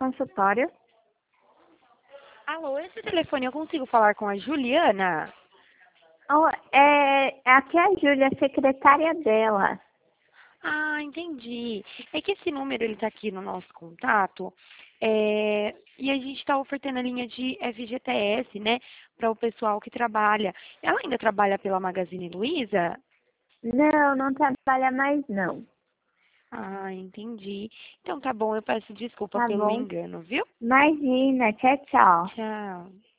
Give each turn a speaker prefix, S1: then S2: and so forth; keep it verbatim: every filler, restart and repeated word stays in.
S1: consultório.
S2: Alô, esse telefone eu consigo falar com a Juliana?
S1: Oh, é, aqui é a Júlia, secretária dela.
S2: Ah, entendi. É que esse número ele tá aqui no nosso contato, é, e a gente está ofertando a linha de F G T S, né, para o pessoal que trabalha. Ela ainda trabalha pela Magazine Luiza?
S1: Não, não trabalha mais não.
S2: Ah, entendi. Então tá bom, eu peço desculpa
S1: Tá
S2: pelo
S1: bom?
S2: engano, viu?
S1: Imagina, tchau, tchau.
S2: Tchau.